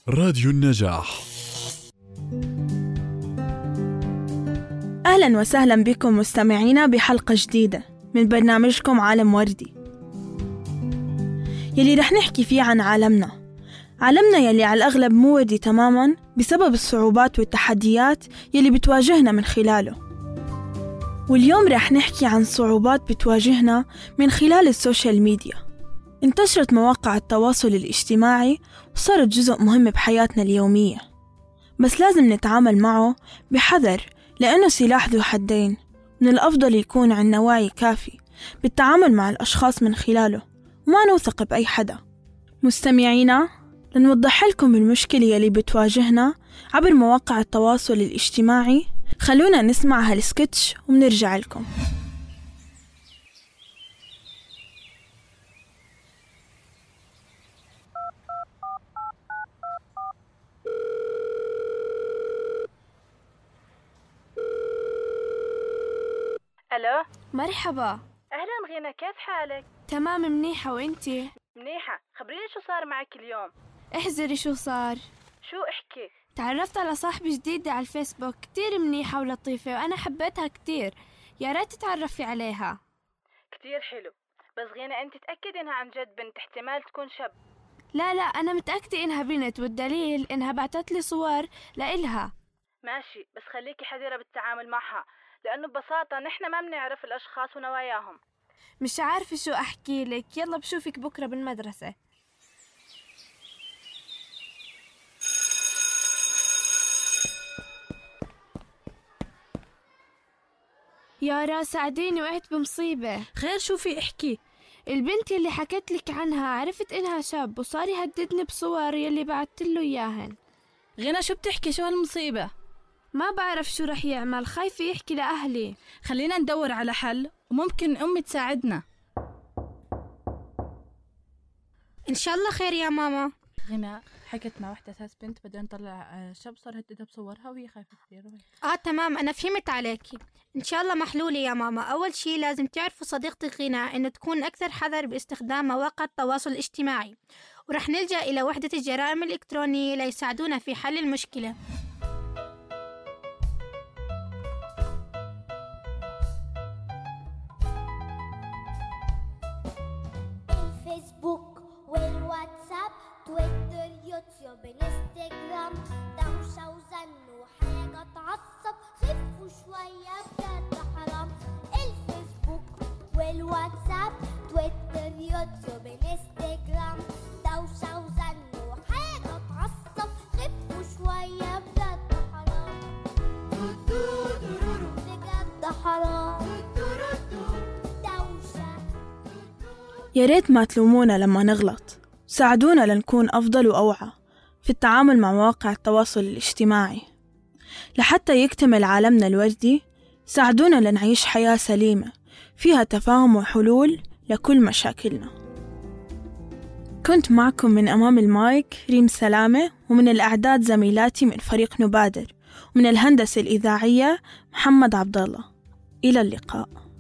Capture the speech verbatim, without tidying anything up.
راديو النجاح. أهلا وسهلا بكم مستمعينا بحلقة جديدة من برنامجكم عالم وردي، يلي رح نحكي فيه عن عالمنا عالمنا يلي على الأغلب مو وردي تماما بسبب الصعوبات والتحديات يلي بتواجهنا من خلاله. واليوم رح نحكي عن صعوبات بتواجهنا من خلال السوشيال ميديا. انتشرت مواقع التواصل الاجتماعي وصارت جزء مهم بحياتنا اليومية، بس لازم نتعامل معه بحذر لأنه سلاح ذو حدين. من الأفضل يكون عندنا وعي كافي بالتعامل مع الأشخاص من خلاله وما نوثق بأي حدا. مستمعينا، لنوضح لكم المشكلة يلي بتواجهنا عبر مواقع التواصل الاجتماعي، خلونا نسمع هالسكتش ومنرجع لكم. ألو، مرحبا. أهلا غينا، كيف حالك؟ تمام، منيحة، وإنتي؟ منيحة. خبريني شو صار معك اليوم. احذري شو صار. شو احكي؟ تعرفت على صاحبة جديدة على الفيسبوك، كتير منيحة ولطيفة وأنا حبيتها كتير، يا ريت تتعرفي عليها. كتير حلو، بس غينا أنت تأكد إنها عن جد بنت، احتمال تكون شاب. لا لا، أنا متأكدة إنها بنت، والدليل إنها بعتت لي صور لإلها. ماشي، بس خليكي حذرة بالتعامل معها، لأنه ببساطة نحن ما بنعرف الأشخاص ونواياهم. مش عارفة شو أحكي لك، يلا بشوفك بكرة بالمدرسة. يارا ساعديني، وقعت بمصيبة. خير، شو في احكي؟ البنت يلي حكيت لك عنها عرفت إنها شاب وصار يهددني بصور يلي بعت له إياهن. غنى، شو بتحكي؟ شو هالمصيبة؟ ما بعرف شو رح يعمل، خايفة يحكي لأهلي. خلينا ندور على حل وممكن أمي تساعدنا. إن شاء الله خير يا ماما. غنى حكت مع وحدة أساس بنت بدنا نطلع شاب صار هددها بصورها وهي خايفة كثير. آه تمام، أنا فهمت عليكي. إن شاء الله محلولة يا ماما. أول شي لازم تعرفوا صديقتك غنى إنه تكون أكثر حذر باستخدام مواقع التواصل الاجتماعي، ورح نلجأ إلى وحدة الجرائم الإلكترونية ليساعدونا في حل المشكلة. الفيسبوك والواتساب تويتر يوتيوب انستغرام، دوشة وزن وحاجة تعصب، خفوا شوية بجد حرام. الفيسبوك والواتساب تويتر يوتيوب انستغرام، دوشة وزن وحاجة تعصب، خفوا شوية بجد حرام، بجد حرام. يا ريت ما تلومونا لما نغلط، ساعدونا لنكون أفضل وأوعى في التعامل مع مواقع التواصل الاجتماعي. لحتى يكتمل عالمنا الوردي، ساعدونا لنعيش حياة سليمة فيها تفاهم وحلول لكل مشاكلنا. كنت معكم من أمام المايك ريم سلامة، ومن الأعداد زميلاتي من فريق نبادر، ومن الهندسة الإذاعية محمد عبد الله. إلى اللقاء.